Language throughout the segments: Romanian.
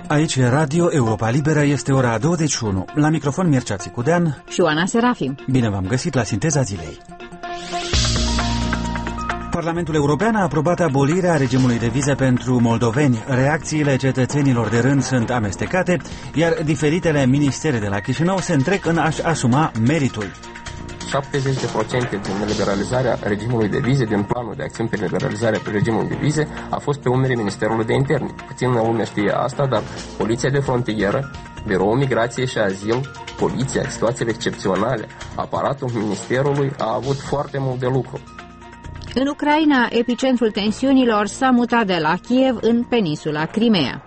Aici e Radio Europa Liberă, este ora 21. La microfon Mircea Țicudean și Oana Serafim. Bine v-am găsit la Sinteza Zilei. Parlamentul European a aprobat abolirea regimului de vize pentru moldoveni. Reacțiile cetățenilor de rând sunt amestecate, iar diferitele ministere de la Chișinău se întrec în a-și asuma meritul. 70% din liberalizarea regimului de vize, din planul de acțiuni pe liberalizarea regimului de vize, a fost pe umerii Ministerului de Interne. Puțină lume știe asta, dar Poliția de Frontieră, Biroul Migrației și Azil, Poliția, situațiile excepționale, aparatul Ministerului a avut foarte mult de lucru. În Ucraina, epicentrul tensiunilor s-a mutat de la Kiev în peninsula Crimea.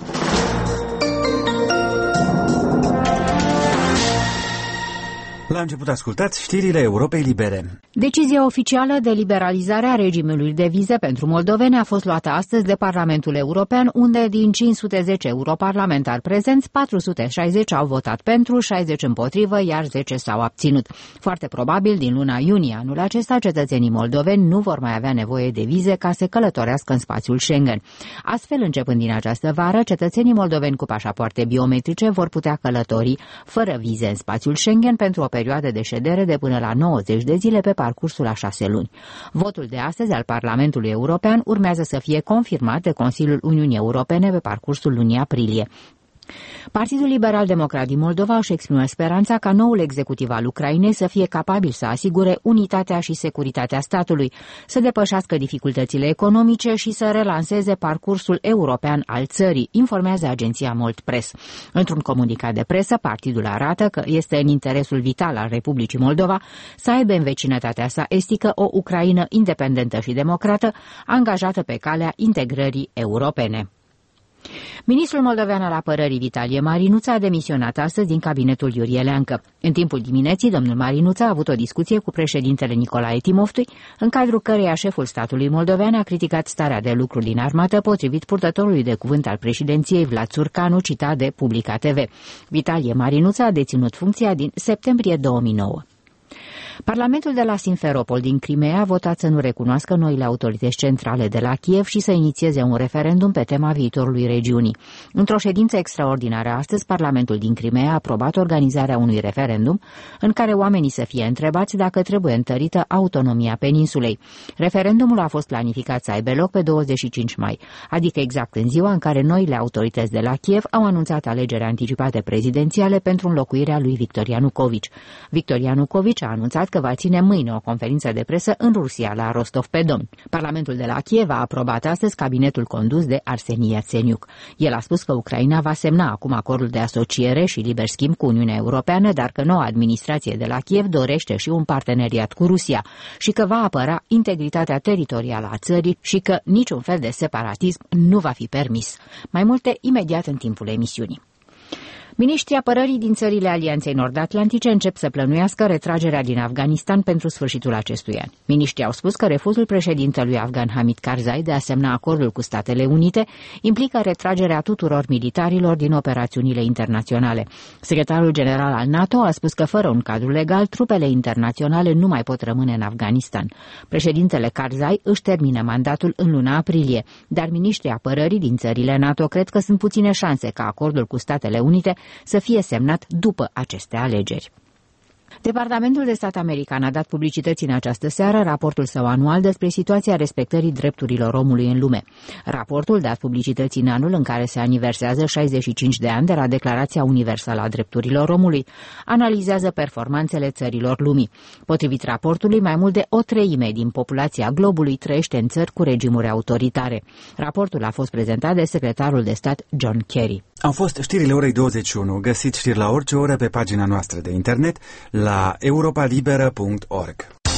La început ascultați știrile Europei Libere. Decizia oficială de liberalizare a regimului de vize pentru moldoveni a fost luată astăzi de Parlamentul European, unde din 510 europarlamentari prezenți, 460 au votat pentru, 60 împotrivă, iar 10 s-au abținut. Foarte probabil, din luna iunie anul acesta, cetățenii moldoveni nu vor mai avea nevoie de vize ca să călătorească în spațiul Schengen. Astfel, începând din această vară, cetățenii moldoveni cu pașapoarte biometrice vor putea călători fără vize în spațiul Schengen pentru o perioadă de ședere de până la 90 de zile pe parcursul a 6 luni. Votul de astăzi al Parlamentului European urmează să fie confirmat de Consiliul Uniunii Europene pe parcursul lunii aprilie. Partidul Liberal-Democrat din Moldova își exprimă speranța ca noul executiv al Ucrainei să fie capabil să asigure unitatea și securitatea statului, să depășească dificultățile economice și să relanseze parcursul european al țării, informează agenția Molt Press. Într-un comunicat de presă, partidul arată că este în interesul vital al Republicii Moldova să aibă în vecinătatea sa estică o Ucraină independentă și democrată, angajată pe calea integrării europene. Ministrul moldovean al apărării Vitalie Marinuța a demisionat astăzi din cabinetul Iurie Leancă. În timpul dimineții, domnul Marinuța a avut o discuție cu președintele Nicolae Timoftu, în cadrul căreia șeful statului moldovean a criticat starea de lucru din armată, potrivit purtătorului de cuvânt al președinției Vlad Țurcanu, citat de Publica TV. Vitalie Marinuța a deținut funcția din septembrie 2009. Parlamentul de la Simferopol din Crimea a votat să nu recunoască noile autorități centrale de la Kiev și să inițieze un referendum pe tema viitorului regiunii. Într-o ședință extraordinară astăzi, Parlamentul din Crimea a aprobat organizarea unui referendum în care oamenii să fie întrebați dacă trebuie întărită autonomia peninsulei. Referendumul a fost planificat să aibă loc pe 25 mai, adică exact în ziua în care noile autorități de la Kiev au anunțat alegeri anticipate prezidențiale pentru înlocuirea lui Victor Ianukovici. Victor Ianukovici a anunțat că va ține mâine o conferință de presă în Rusia, la Rostov-pe-Don. Parlamentul de la Kiev a aprobat astăzi cabinetul condus de Arseni Iațeniuc. El a spus că Ucraina va semna acum acordul de asociere și liber schimb cu Uniunea Europeană, dar că noua administrație de la Kiev dorește și un parteneriat cu Rusia și că va apăra integritatea teritorială a țării și că niciun fel de separatism nu va fi permis. Mai multe imediat în timpul emisiunii. Miniștrii apărării din țările Alianței Nord-Atlantice încep să plănuiască retragerea din Afganistan pentru sfârșitul acestui an. Miniștrii au spus că refuzul președintelui afgan Hamid Karzai de a semna acordul cu Statele Unite implică retragerea tuturor militarilor din operațiunile internaționale. Secretarul general al NATO a spus că fără un cadru legal, trupele internaționale nu mai pot rămâne în Afganistan. Președintele Karzai își termină mandatul în luna aprilie, dar miniștrii apărării din țările NATO cred că sunt puține șanse ca acordul cu Statele Unite să fie semnat după aceste alegeri. Departamentul de Stat american a dat publicității în această seară raportul său anual despre situația respectării drepturilor omului în lume. Raportul, dat publicității în anul în care se aniversează 65 de ani de la Declarația Universală a Drepturilor Omului, analizează performanțele țărilor lumii. Potrivit raportului, mai mult de 1/3 din populația globului trăiește în țări cu regimuri autoritare. Raportul a fost prezentat de secretarul de stat John Kerry. Au fost știrile orei 21. Găsiți știri la orice oră pe pagina noastră de internet la europalibera.org.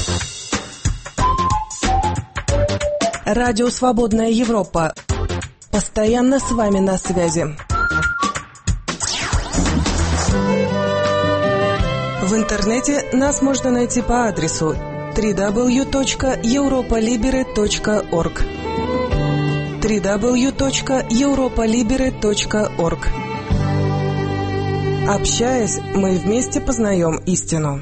Радио «Свободная Европа». Постоянно с вами на связи. В интернете нас можно найти по адресу www.europalibera.org www.europalibera.org. Общаясь, мы вместе познаем истину.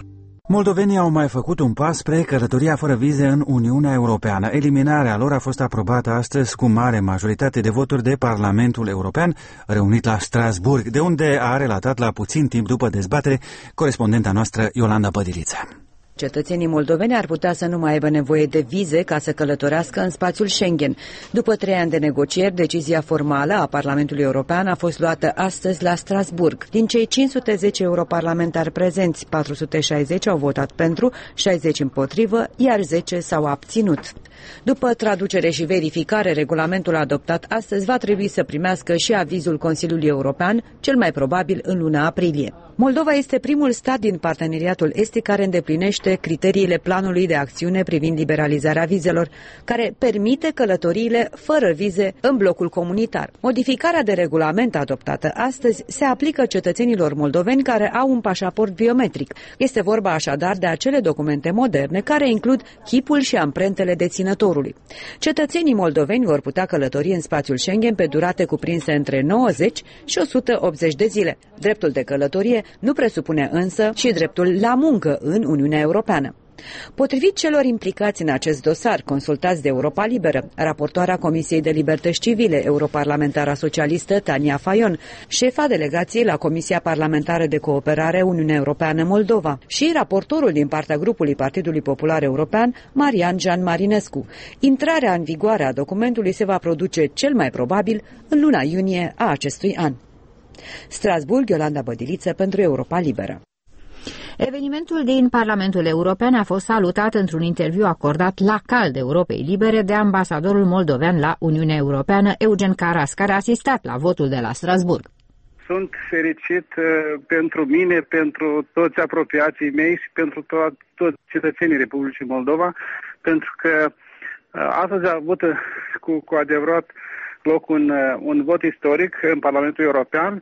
Moldovenii au mai făcut un pas spre călătoria fără vize în Uniunea Europeană. Eliminarea lor a fost aprobată astăzi cu mare majoritate de voturi de Parlamentul European, reunit la Strasbourg, de unde a relatat la puțin timp după dezbatere corespondenta noastră Iolanda Pădilița. Cetățenii moldoveni ar putea să nu mai aibă nevoie de vize ca să călătorească în spațiul Schengen. După 3 ani de negocieri, decizia formală a Parlamentului European a fost luată astăzi la Strasbourg. Din cei 510 europarlamentari prezenți, 460 au votat pentru, 60 împotrivă, iar 10 s-au abținut. După traducere și verificare, regulamentul adoptat astăzi va trebui să primească și avizul Consiliului European, cel mai probabil în luna aprilie. Moldova este primul stat din parteneriatul estic care îndeplinește criteriile planului de acțiune privind liberalizarea vizelor, care permite călătoriile fără vize în blocul comunitar. Modificarea de regulament adoptată astăzi se aplică cetățenilor moldoveni care au un pașaport biometric. Este vorba așadar de acele documente moderne care includ chipul și amprentele deținătorului. Cetățenii moldoveni vor putea călători în spațiul Schengen pe durate cuprinse între 90 și 180 de zile. Dreptul de călătorie nu presupune însă și dreptul la muncă în Uniunea Europeană. Potrivit celor implicați în acest dosar, consultați de Europa Liberă, raportoarea Comisiei de Libertăți Civile, europarlamentara socialistă Tania Fajon, șefa delegației la Comisia Parlamentară de Cooperare Uniunea Europeană-Moldova și raportorul din partea grupului Partidului Popular European, Marian Jean Marinescu, intrarea în vigoare a documentului se va produce cel mai probabil în luna iunie a acestui an. Strasbourg, Iolanda Bădiliță pentru Europa Liberă. Evenimentul din Parlamentul European a fost salutat într-un interviu acordat la cald Europei Libere de ambasadorul moldovean la Uniunea Europeană, Eugen Caras, care a asistat la votul de la Strasbourg. Sunt fericit pentru mine, pentru toți apropiații mei și pentru toți cetățenii Republicii Moldova, pentru că astăzi a avut cu adevărat loc un vot istoric în Parlamentul European.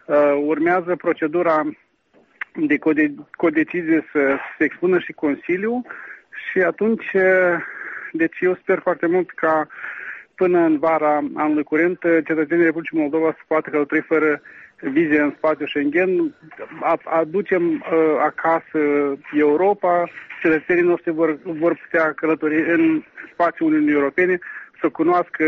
Urmează procedura de codecizie să se expună și Consiliul și atunci, deci eu sper foarte mult ca până în vara anului curent cetățenii Republicii Moldova să poată călători fără vize în spațiul Schengen. Aducem acasă Europa, cetățenii noștri vor putea călători în spațiul Uniunii Europene, să cunoască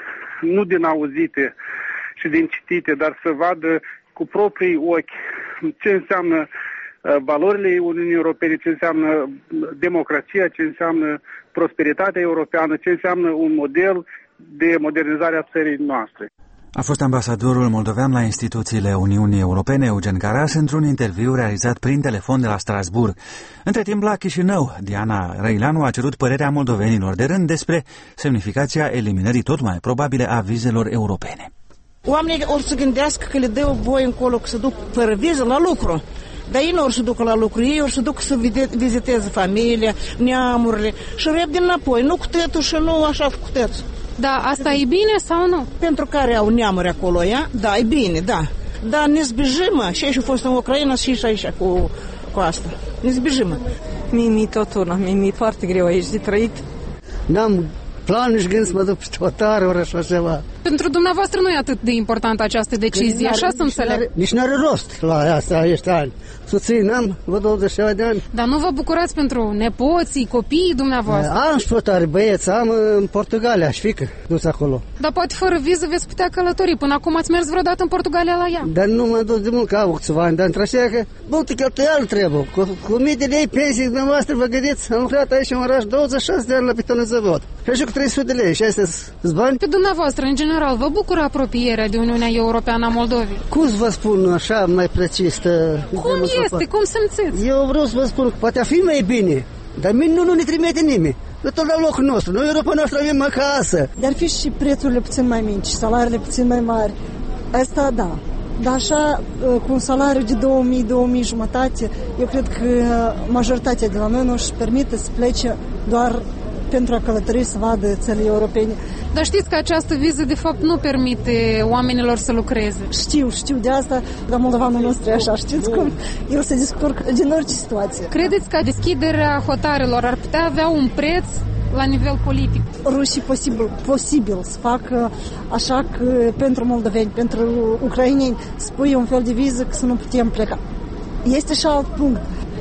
nu din auzite și din citite, dar să vadă cu proprii ochi ce înseamnă valorile Uniunii Europene, ce înseamnă democrația, ce înseamnă prosperitatea europeană, ce înseamnă un model de modernizare a țării noastre. A fost ambasadorul moldovean la instituțiile Uniunii Europene, Eugen Caras, într-un interviu realizat prin telefon de la Strasbourg. Între timp, la Chișinău, Diana Răileanu a cerut părerea moldovenilor de rând despre semnificația eliminării tot mai probabile a vizelor europene. Oamenii or să gândească că le dă voie încolo să duc fără viză la lucru. Dar ei nu or să ducă la lucru, ei or să ducă să viziteze familia, neamurile și rep din înapoi, nu cu tătul și nu așa cu tătul. Da, asta e bine sau nu? Pentru care au neamuri acolo, da, e bine, da. Dar ne zbijimă, și aici a fost în Ucraina și aici cu asta. Ne zbijimă. Mi-e tot una, mi-e foarte greu aici de trăit. N-am plan nici gând să mă duc peste o țară, ori așa ceva. Pentru dumneavoastră nu e atât de importantă această decizie, așa să înțeleg. Nici n-are rost la asta, ești ani. Soții n-am, vă 27 de ani. Dar nu vă bucurați pentru nepoții, copiii dumneavoastră? Am și plătare băieți, am în Portugalia și fică, nu-s acolo. Dar poate fără viză veți putea călători. Până acum ați mers vreodată în Portugalia la ea? Dar nu m-am dus de mult, că au câțiva ani, dar într-așa că multe cheltuieli trebuie. Cu mii de lei pensii dumneavoastră, vă gândiți, am lucrat aici în oraș 26 de ani la Pitonul Zăvod. Și așa cu 300 de lei și astea-s bani. Pe dumneavoastră, în general, vă bucură apropierea de Uniunea Europeană a Moldovei? Cum să vă spun așa mai precis? Cum este? Cum simțiți? Eu vreau să vă spun că poate fi mai bine, dar mine nu ne trimite nimeni. Nu tot la locul nostru, noi Europa noastră avem acasă. Dar fi și prețurile puțin mai mici, salariile puțin mai mari. Asta da. Dar așa, cu un salariu de 2000 jumătate, eu cred că majoritatea de la noi nu își permite să plece doar pentru a călători să vadă țările europene. Dar știți că această viză de fapt nu permite oamenilor să lucreze. Știu de asta, dar moldovanul nostru e așa, știți cum? El se descurcă din orice situație. Credeți că deschiderea hotarelor ar putea avea un preț la nivel politic? Rușii posibil să facă așa că pentru moldoveni, pentru ucraineni, spui un fel de viză că să nu putem pleca. Este și alt punct.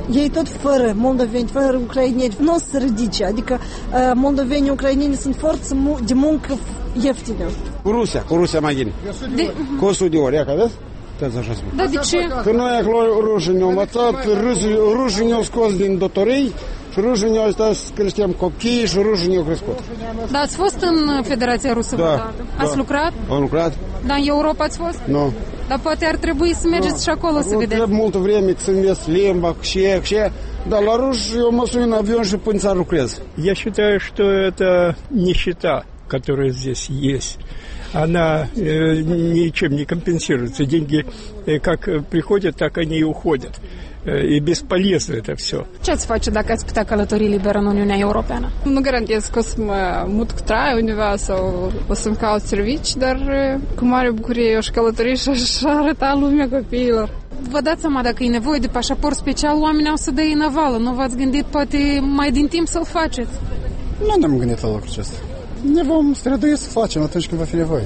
ei tot fără moldoveni, fără ucraineni, nu o să se ridice. Adică moldovenii, ucraineni sunt forță de muncă ieftină. Cu Rusia mai bine. Cu 100 de ori, ia că vezi? Da, de ce? Că noi acolo rușii ne-au învățat, rușii ne-au scos din datorii și rușii ne-au stat să creștem copii și rușii ne-au crescut. Da, ați fost în Federația Rusă vreodată? Ați lucrat? Am lucrat. Dar în Europa ați fost? Nu. Dar poate ar trebui să mergeți și acolo să vedeți. Trebuie multă vreme să înveț limba, dar la ruși eu mă sun în avion și până să lucrez. Я считаю, что это нищета, которая здесь есть. Она ничем не компенсируется. Деньги как приходят, так они и уходят. И бесполезно это все. Ce ați face dacă ați putea călători liber în Uniunea Europeană? Nu garantez că o să mă mut cu trai undeva sau o să-mi caut servici, dar cu mare bucurie eu aș călători și aș arăta lumea copiilor. Vă dați seama, dacă e nevoie de pașaport special, oamenii au să dea în avală. Nu v-ați gândit poate mai din timp să-l faceți? Nu ne-am gândit la lucrul acesta. Ne vom strădui să facem atunci când va fi nevoie.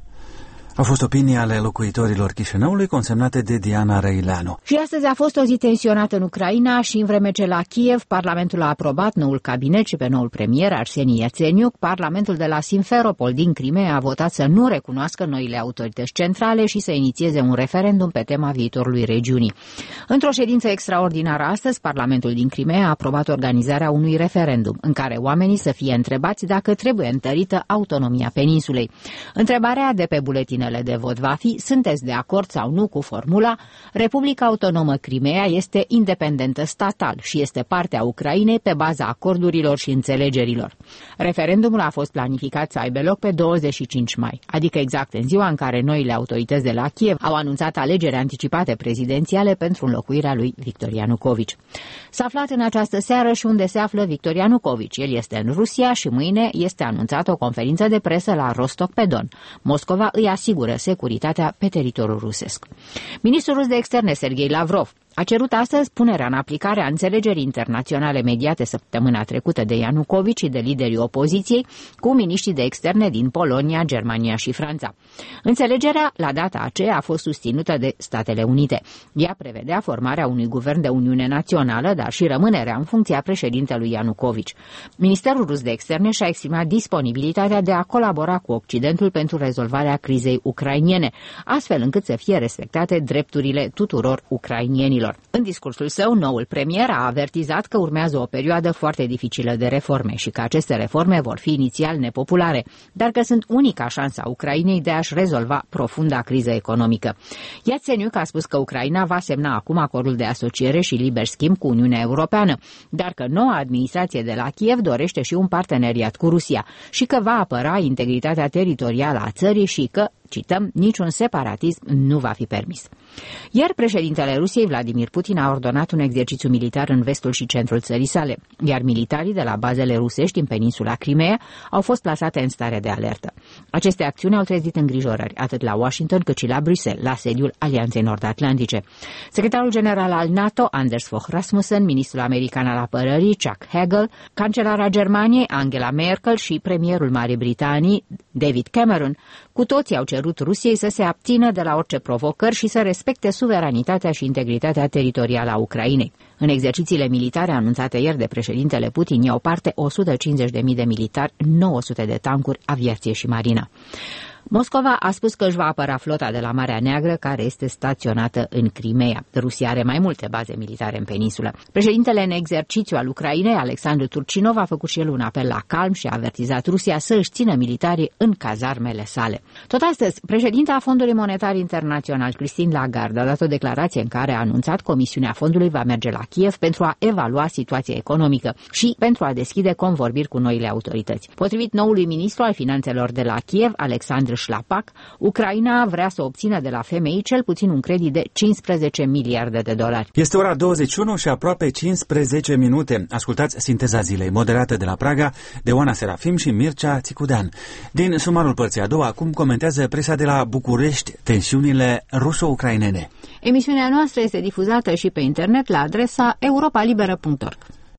Au fost opinii ale locuitorilor Chișinăului consemnate de Diana Răileanu. Și astăzi a fost o zi tensionată în Ucraina și în vreme ce la Kiev Parlamentul a aprobat noul cabinet și pe noul premier Arseni Iațeniuc, Parlamentul de la Simferopol din Crimea a votat să nu recunoască noile autorități centrale și să inițieze un referendum pe tema viitorului regiunii. Într-o ședință extraordinară astăzi, Parlamentul din Crimea a aprobat organizarea unui referendum în care oamenii să fie întrebați dacă trebuie întărită autonomia peninsulei. Întrebarea de pe buletinele de vot va fi: sunteți de acord sau nu cu formula Republica Autonomă Crimea este independentă statal și este parte a Ucrainei pe baza acordurilor și înțelegerilor. Referendumul a fost planificat să aibă loc pe 25 mai, adică exact în ziua în care noile autorități de la Kiev au anunțat alegeri anticipate prezidențiale pentru înlocuirea lui Victor Ianucovici. S-a aflat în această seară și unde se află Victor Ianucovici. El este în Rusia și mâine este anunțată o conferință de presă la Rostov-pe-Don. Moscova îi asigură securitatea pe teritoriul rusesc. Ministrul rus de externe Sergei Lavrov a cerut astăzi punerea în aplicare a înțelegerii internaționale mediate săptămâna trecută de Ianucovici și de liderii opoziției cu miniștrii de externe din Polonia, Germania și Franța. Înțelegerea, la data aceea, a fost susținută de Statele Unite. Ea prevedea formarea unui guvern de Uniune Națională, dar și rămânerea în funcția președintelui Ianucovici. Ministerul rus de externe și-a exprimat disponibilitatea de a colabora cu Occidentul pentru rezolvarea crizei ucrainene, astfel încât să fie respectate drepturile tuturor ucrainienilor. În discursul său, noul premier a avertizat că urmează o perioadă foarte dificilă de reforme și că aceste reforme vor fi inițial nepopulare, dar că sunt unica șansă a Ucrainei de a-și rezolva profunda criză economică. Iațeniuc a spus că Ucraina va semna acum acordul de asociere și liber schimb cu Uniunea Europeană, dar că noua administrație de la Kiev dorește și un parteneriat cu Rusia și că va apăra integritatea teritorială a țării și că, cităm, niciun separatism nu va fi permis. Iar președintele Rusiei, Vladimir Putin, a ordonat un exercițiu militar în vestul și centrul țării sale, iar militarii de la bazele rusești în peninsula Crimea au fost plasate în stare de alertă. Aceste acțiuni au trezit îngrijorări atât la Washington cât și la Bruxelles, la sediul Alianței Nord-Atlantice. Secretarul general al NATO, Anders Fogh Rasmussen, ministrul american al apărării, Chuck Hagel, cancelara Germaniei, Angela Merkel și premierul Marii Britanii, David Cameron, cu toții au cerut Rusiei să se abțină de la orice provocări și să respecte suveranitatea și integritatea teritorială a Ucrainei. În exercițiile militare anunțate ieri de președintele Putin iau parte 150.000 de militari, 900 de tancuri, aviație și marină. Moscova a spus că își va apăra flota de la Marea Neagră, care este staționată în Crimea. Rusia are mai multe baze militare în peninsulă. Președintele în exercițiu al Ucrainei, Alexandru Turcinov, a făcut și el un apel la calm și a avertizat Rusia să își țină militarii în cazarmele sale. Tot astăzi, președinta Fondului Monetar Internațional, Christine Lagarde, a dat o declarație în care a anunțat că misiunea fondului va merge la Kiev pentru a evalua situația economică și pentru a deschide convorbiri cu noile autorități. Potrivit noului ministru al finanțelor de la Kiev, Alexandru Șlapac, Ucraina vrea să obțină de la FMI cel puțin un credit de 15 miliarde de dolari. Este ora 21 și aproape 15 minute. Ascultați Sinteza Zilei, moderată de la Praga de Oana Serafim și Mircea Țicudean. Din sumarul părții a doua, acum comentează presa de la București tensiunile ruso-ucrainene. Emisiunea noastră este difuzată și pe internet la adresa europalibera.org.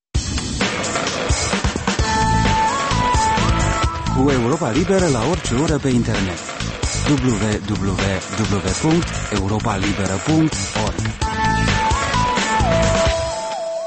Cu Europa Liberă la orice oră pe internet. www.europalibera.org.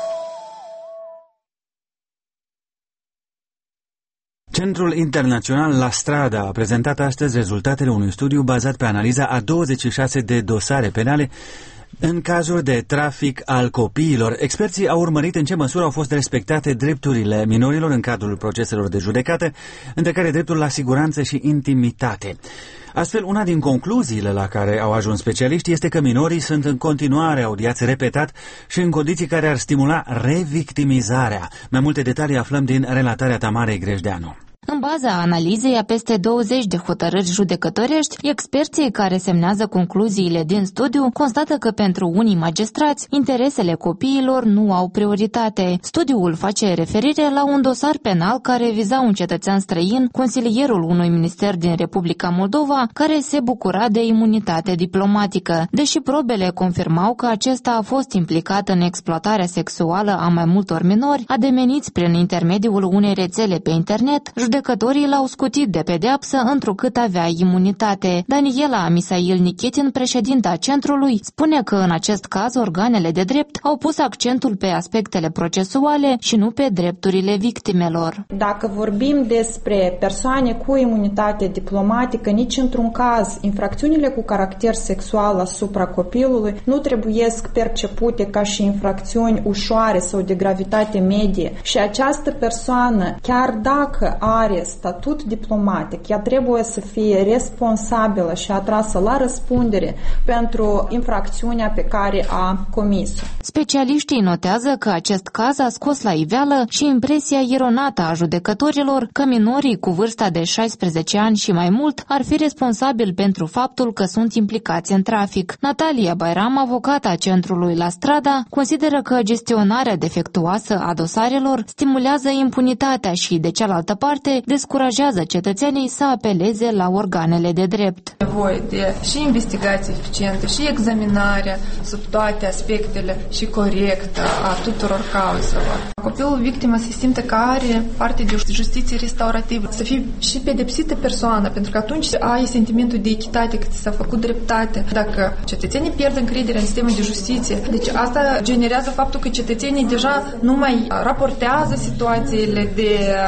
Centrul Internațional La Strada a prezentat astăzi rezultatele unui studiu bazat pe analiza a 26 de dosare penale în cazuri de trafic al copiilor. Experții au urmărit în ce măsură au fost respectate drepturile minorilor în cadrul proceselor de judecată, între care dreptul la siguranță și intimitate. Astfel, una din concluziile la care au ajuns specialiștii este că minorii sunt în continuare audiați repetat și în condiții care ar stimula revictimizarea. Mai multe detalii aflăm din relatarea Tamarei Grejdeanu. În baza analizei a peste 20 de hotărâri judecătorești, experții care semnează concluziile din studiu constată că pentru unii magistrați, interesele copiilor nu au prioritate. Studiul face referire la un dosar penal care viza un cetățean străin, consilierul unui minister din Republica Moldova, care se bucura de imunitate diplomatică. Deși probele confirmau că acesta a fost implicat în exploatarea sexuală a mai multor minori, ademeniți prin intermediul unei rețele pe internet, judecătorii l-au scutit de pedeapsă întrucât avea imunitate. Daniela Misail Nikitin, președinta centrului, spune că în acest caz organele de drept au pus accentul pe aspectele procesuale și nu pe drepturile victimelor. Dacă vorbim despre persoane cu imunitate diplomatică, nici într-un caz infracțiunile cu caracter sexual asupra copilului nu trebuiesc percepute ca și infracțiuni ușoare sau de gravitate medie și această persoană, chiar dacă are statut diplomatic, ea trebuie să fie responsabilă și atrasă la răspundere pentru infracțiunea pe care a comis-o. Specialiștii notează că acest caz a scos la iveală și impresia eronată a judecătorilor că minorii cu vârsta de 16 ani și mai mult ar fi responsabili pentru faptul că sunt implicați în trafic. Natalia Bayram, avocata centrului La Strada, consideră că gestionarea defectuoasă a dosarelor stimulează impunitatea și, de cealaltă parte, descurajează cetățenii să apeleze la organele de drept. Nevoie de și investigații eficiente și examinarea sub toate aspectele și corectă a tuturor cauzelor. Copilul victimă se simte că are parte de justiție restaurativă, să fie și pedepsită persoană, pentru că atunci ai sentimentul de echitate, că ți s-a făcut dreptate. Dacă cetățenii pierd încrederea în sistemul de justiție, deci asta generează faptul că cetățenii deja nu mai raportează situațiile de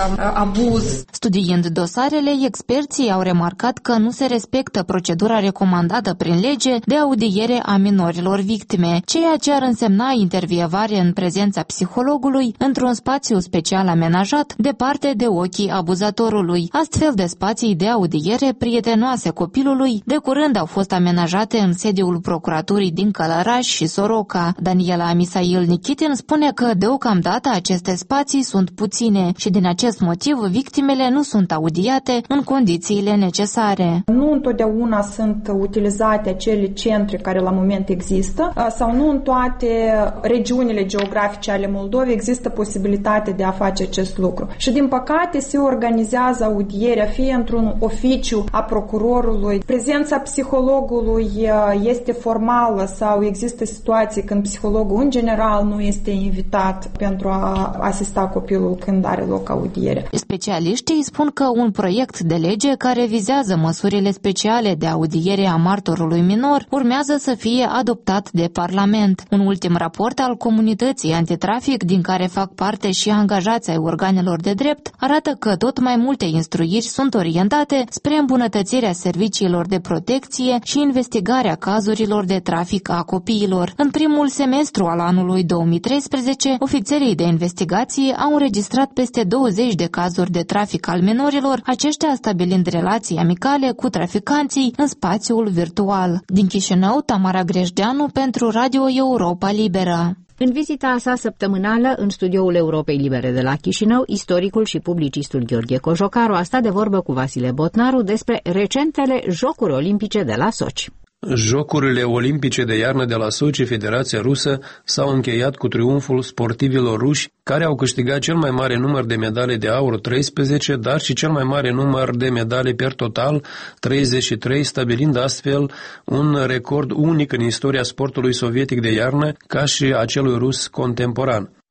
abuz. Studiind dosarele, experții au remarcat că nu se respectă procedura recomandată prin lege de audiere a minorilor victime, ceea ce ar însemna intervievare în prezența psihologului într-un spațiu special amenajat, departe de ochii abuzatorului. Astfel de spații de audiere prietenoase copilului de curând au fost amenajate în sediul procuraturii din Călăraș și Soroca. Daniela Misail Nikitin spune că deocamdată aceste spații sunt puține și din acest motiv victimele nu sunt audiate în condițiile necesare. Nu întotdeauna sunt utilizate acele centre care la moment există sau nu în toate regiunile geografice ale Moldovei există posibilitate de a face acest lucru. Și din păcate se organizează audierea fie într-un oficiu a procurorului. Prezența psihologului este formală sau există situații când psihologul în general nu este invitat pentru a asista copilul când are loc audiere. Specialiștii spun că un proiect de lege care vizează măsurile speciale de audiere a martorului minor urmează să fie adoptat de Parlament. Un ultim raport al comunității antitrafic, din care fac parte și angajați ai organelor de drept, arată că tot mai multe instruiri sunt orientate spre îmbunătățirea serviciilor de protecție și investigarea cazurilor de trafic a copiilor. În primul semestru al anului 2013, ofițerii de investigație au înregistrat peste 20 de cazuri de trafic al minorilor, aceștia stabilind relații amicale cu traficanții în spațiul virtual. Din Chișinău, Tamara Grejdeanu pentru Radio Europa Liberă. În vizita sa săptămânală în studioul Europei Libere de la Chișinău, istoricul și publicistul Gheorghe Cojocaru a stat de vorbă cu Vasile Botnaru despre recentele Jocuri Olimpice de la Sochi. Jocurile olimpice de iarnă de la Sochi, Federația Rusă, s-au încheiat cu triumful sportivilor ruși, care au câștigat cel mai mare număr de medale de aur, 13, dar și cel mai mare număr de medale per total, 33, stabilind astfel un record unic în istoria sportului sovietic de iarnă, ca și a celui rus contemporan.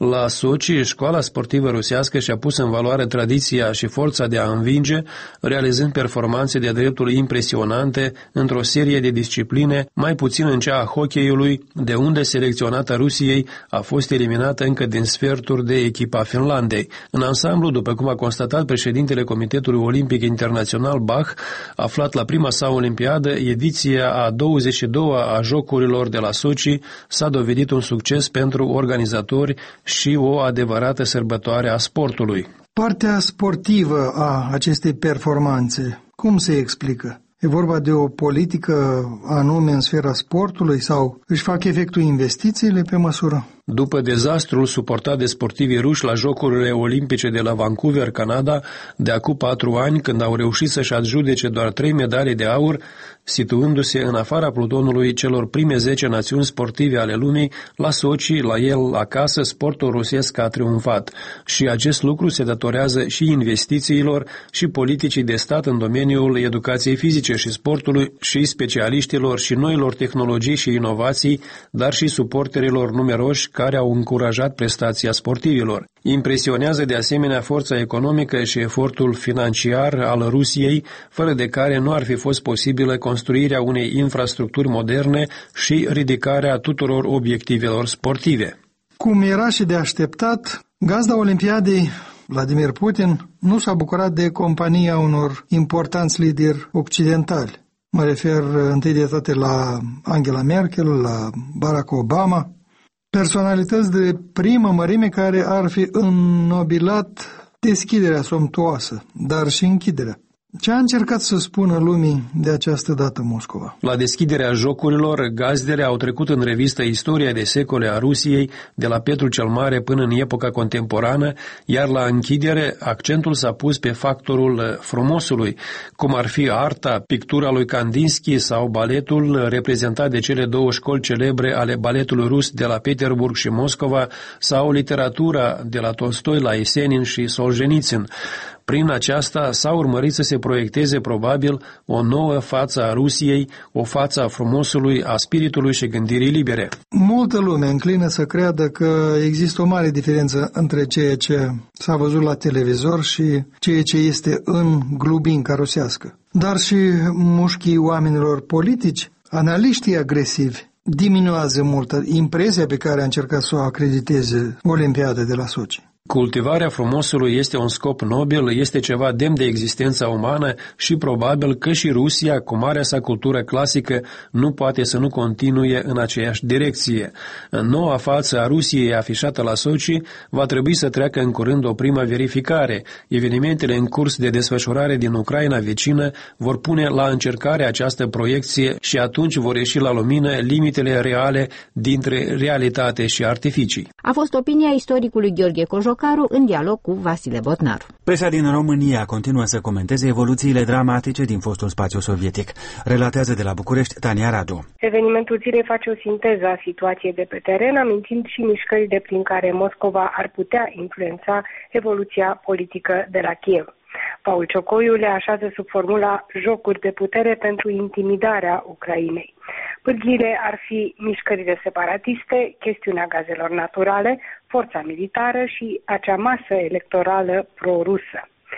La Sochi, școala sportivă rusească și-a pus în valoare tradiția și forța de a învinge, realizând performanțe de dreptul impresionante într-o serie de discipline, mai puțin în cea a hocheiului, de unde selecționata Rusiei a fost eliminată încă din sferturi de echipa Finlandei. În ansamblu, după cum a constatat președintele Comitetului Olimpic Internațional Bach, aflat la prima sa olimpiadă, ediția a 22-a a Jocurilor de la Sochi s-a dovedit un succes pentru organizatori și o adevărată sărbătoare a sportului. Partea sportivă a acestei performanțe, cum se explică? E vorba de o politică anume în sfera sportului sau își fac efectul investițiile pe măsură? După dezastrul suportat de sportivii ruși la Jocurile Olimpice de la Vancouver, Canada, de acum 4 ani, când au reușit să-și adjudece doar 3 medalii de aur, situându-se în afara plutonului celor prime 10 națiuni sportive ale lumii, la Sochi, la el acasă, sportul rusesc a triumfat. Și acest lucru se datorează și investițiilor și politicii de stat în domeniul educației fizice și sportului și specialiștilor și noilor tehnologii și inovații, dar și suporterilor numeroși care au încurajat prestația sportivilor. Impresionează de asemenea forța economică și efortul financiar al Rusiei, fără de care nu ar fi fost posibilă construirea unei infrastructuri moderne și ridicarea tuturor obiectivelor sportive. Cum era și de așteptat, gazda Olimpiadei, Vladimir Putin, nu s-a bucurat de compania unor importanți lideri occidentali. Mă refer întâi de toate la Angela Merkel, la Barack Obama, personalități de primă mărime care ar fi înnobilat deschiderea somptuoasă, dar și închiderea. Ce a încercat să spună lumii de această dată Moscova? La deschiderea jocurilor, gazdele au trecut în revistă istoria de secole a Rusiei, de la Petru cel Mare până în epoca contemporană, iar la închidere accentul s-a pus pe factorul frumosului, cum ar fi arta, pictura lui Kandinsky sau baletul reprezentat de cele 2 școli celebre ale baletului rus de la Peterburg și Moscova, sau literatura de la Tolstoi la Esenin și Solzhenitsyn. Prin aceasta s-a urmărit să se proiecteze probabil o nouă față a Rusiei, o față a frumosului, a spiritului și gândirii libere. Multă lume înclină să creadă că există o mare diferență între ceea ce s-a văzut la televizor și ceea ce este în glubinca rusească. Dar și mușchii oamenilor politici, analiștii agresivi, diminuează mult impresia pe care a încercat să o acrediteze Olimpiada de la Sochi. Cultivarea frumosului este un scop nobil, este ceva demn de existența umană și probabil că și Rusia, cu marea sa cultură clasică, nu poate să nu continue în aceeași direcție. În noua față a Rusiei afișată la Sochi va trebui să treacă în curând o primă verificare. Evenimentele în curs de desfășurare din Ucraina vecină vor pune la încercare această proiecție și atunci vor ieși la lumină limitele reale dintre realitate și artificii. A fost opinia istoricului Gheorghe Cojocaru în dialog cu Vasile Botnaru. Presa din România continuă să comenteze evoluțiile dramatice din fostul spațiu sovietic. Relatează de la București Tania Radu. Evenimentul zilei face o sinteză a situației de pe teren, amintind și mișcările prin care Moscova ar putea influența evoluția politică de la Kiev. Paul Ciocoiu le așează sub formula jocuri de putere pentru intimidarea Ucrainei. Pârghiile ar fi mișcările separatiste, chestiunea gazelor naturale, forța militară și acea masă electorală pro-rusă.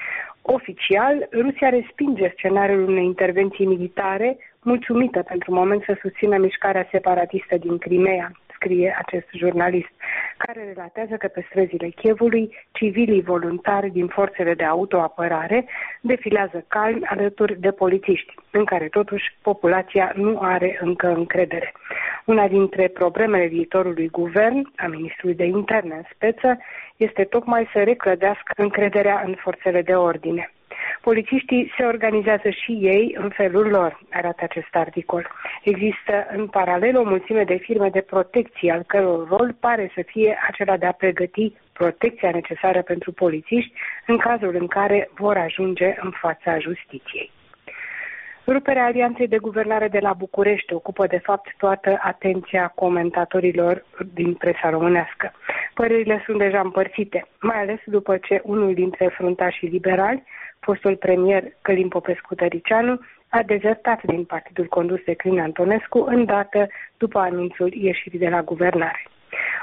Oficial, Rusia respinge scenariul unei intervenții militare, mulțumită pentru moment să susțină mișcarea separatistă din Crimea, scrie acest jurnalist, care relatează că pe străzile Kievului, civilii voluntari din forțele de autoapărare defilează calmi alături de polițiști, în care totuși populația nu are încă încredere. Una dintre problemele viitorului guvern, a ministrului de interne în speță, este tocmai să reclădească încrederea în forțele de ordine. Polițiștii se organizează și ei în felul lor, arată acest articol. Există în paralel o mulțime de firme de protecție, al căror rol pare să fie acela de a pregăti protecția necesară pentru polițiști în cazul în care vor ajunge în fața justiției. Ruperea Alianței de Guvernare de la București ocupă de fapt toată atenția comentatorilor din presa românească. Părerile sunt deja împărțite, mai ales după ce unul dintre fruntașii liberali, fostul premier Călin Popescu-Tăricianu, a dezertat din partidul condus de Crin Antonescu îndată după anunțul ieșirii de la guvernare.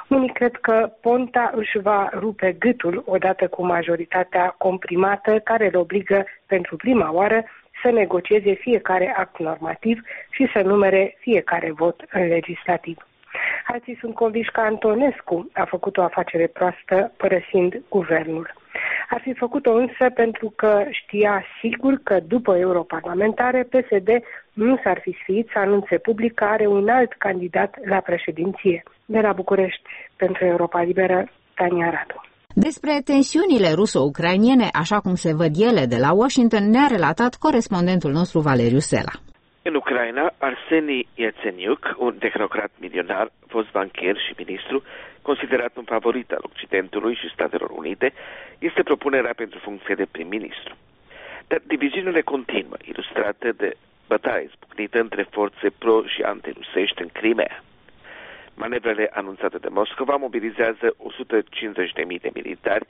Unii cred că Ponta își va rupe gâtul odată cu majoritatea comprimată care îl obligă pentru prima oară să negocieze fiecare act normativ și să numere fiecare vot în legislativ. Alții sunt convinși că Antonescu a făcut o afacere proastă părăsind guvernul. Ar fi făcut-o însă pentru că știa sigur că după europarlamentare PSD nu s-ar fi sfiit să anunțe public că are un alt candidat la președinție. De la București, pentru Europa Liberă, Tania Radu. Despre tensiunile ruso-ucrainiene, așa cum se văd ele de la Washington, ne-a relatat corespondentul nostru Valeriu Sela. În Ucraina, Arseni Yatsenyuk, un tehnocrat milionar, fost bancher și ministru, considerat un favorit al Occidentului și Statelor Unite, este propunerea pentru funcție de prim-ministru. Dar diviziunile continuă, ilustrate de bătaia izbucnită între forțe pro- și antirusești în Crimea. Manevrele anunțate de Moscova mobilizează 150.000 de militari,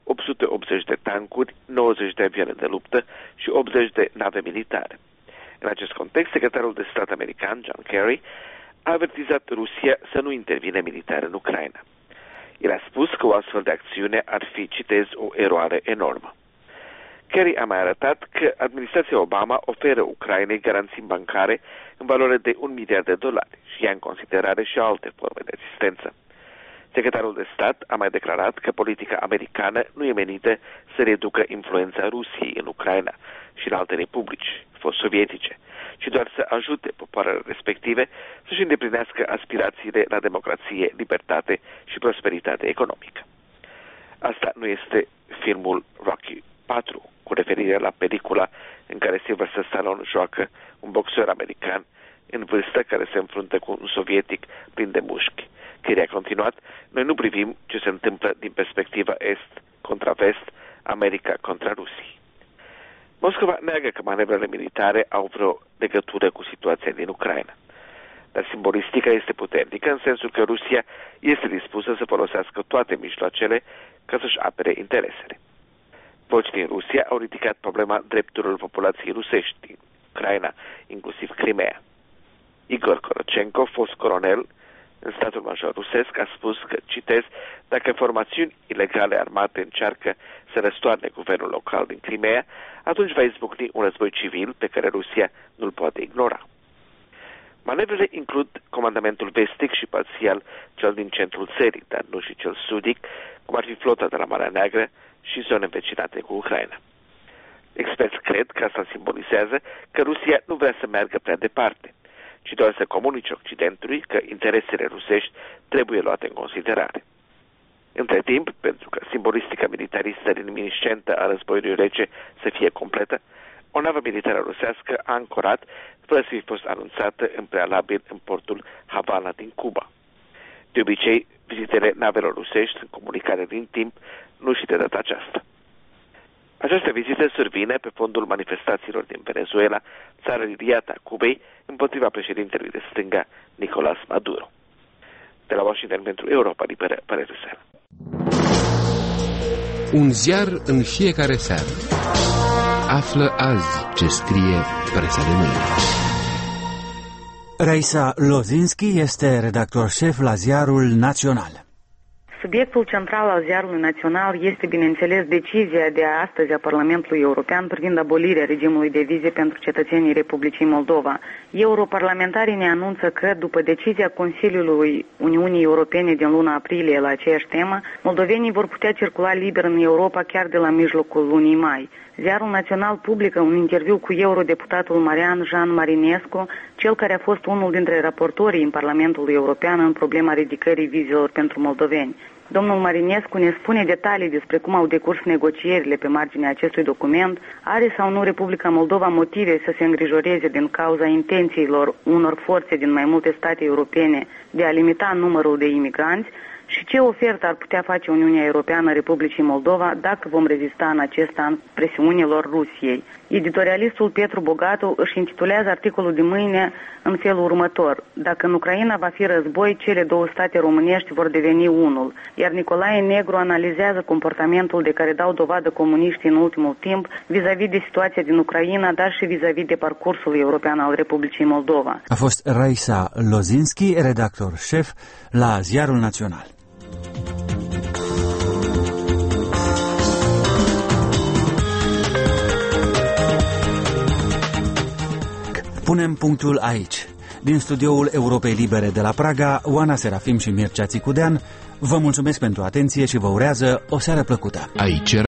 880 de tancuri, 90 de avioane de luptă și 80 de nave militare. În acest context, secretarul de stat american, John Kerry, a avertizat Rusia să nu intervine militar în Ucraina. El a spus că o astfel de acțiune ar fi, citez, o eroare enormă. Kerry a mai arătat că administrația Obama oferă Ucrainei garanții bancare în valoare de $1 miliard și ia în considerare și alte forme de asistență. Secretarul de stat a mai declarat că politica americană nu e menită să reducă influența Rusiei în Ucraina și în alte republici fost sovietice, ci doar să ajute popoarele respective să-și îndeplinească aspirațiile la democrație, libertate și prosperitate economică. Asta nu este filmul Rocky 4, cu referire la pelicula în care Sylvester Stallone joacă un boxer american în vârstă care se înfruntă cu un sovietic plin de mușchi. Kerry a continuat, noi nu privim ce se întâmplă din perspectiva est contra vest, America contra Rusiei. Moscova neagă că manevrele militare au vreo legătură cu situația din Ucraina. Dar simbolistica este puternică în sensul că Rusia este dispusă să folosească toate mijloacele ca să-și apere interesele. Voci din Rusia au ridicat problema drepturilor populației rusești din Ucraina, inclusiv Crimea. Igor Korochenko, fost colonel în statul major rusesc, a spus că, citez, dacă formațiuni ilegale armate încearcă să răstoarne guvernul local din Crimea, atunci va izbucni un război civil pe care Rusia nu-l poate ignora. Manevrele includ comandamentul vestic și parțial cel din centrul țării, dar nu și cel sudic, cum ar fi flota de la Marea Neagră și zone învecinate cu Ucraina. Experți cred că asta simbolizează că Rusia nu vrea să meargă prea departe, ci doar să comunice Occidentului că interesele rusești trebuie luate în considerare. Între timp, pentru că simbolistica militaristă reminiscentă a războiului rece să fie completă, o navă militară rusească a ancorat fără să fi fost anunțată în prealabil în portul Havana din Cuba. De obicei, vizitele navelor rusești în comunicare din timp, nu și de data aceasta. Această vizită survine pe fondul manifestațiilor din Venezuela, țara liliată a Cubei, împotriva președintelui de stânga, Nicolás Maduro. De la Washington pentru Europa Liberă, Valeriu Sela. Un ziar în fiecare seară. Află azi ce scrie presa de mâine. Raisa Lozinski este redactor șef la ziarul Național. Subiectul central al ziarului național este, bineînțeles, decizia de astăzi a Parlamentului European privind abolirea regimului de vize pentru cetățenii Republicii Moldova. Europarlamentarii ne anunță că, după decizia Consiliului Uniunii Europene din luna aprilie la aceeași temă, moldovenii vor putea circula liber în Europa chiar de la mijlocul lunii mai. Ziarul național publică un interviu cu eurodeputatul Marian Jean Marinescu, cel care a fost unul dintre raportorii în Parlamentul European în problema ridicării vizelor pentru moldoveni. Domnul Marinescu ne spune detalii despre cum au decurs negocierile pe marginea acestui document, are sau nu Republica Moldova motive să se îngrijoreze din cauza intențiilor unor forțe din mai multe state europene de a limita numărul de imigranți și ce ofertă ar putea face Uniunea Europeană Republicii Moldova dacă vom rezista în acest an presiunilor Rusiei. Editorialistul Petru Bogatu își intitulează articolul de mâine în felul următor: dacă în Ucraina va fi război, cele două state românești vor deveni unul. Iar Nicolae Negru analizează comportamentul de care dau dovadă comuniștii în ultimul timp vis-a-vis de situația din Ucraina, dar și vis-a-vis de parcursul european al Republicii Moldova. A fost Raisa Lozinski, redactor șef la Ziarul Național. Punem punctul aici. Din studioul Europei Libere de la Praga, Oana Serafim și Mircea Țicudean, vă mulțumesc pentru atenție și vă urează o seară plăcută. Aici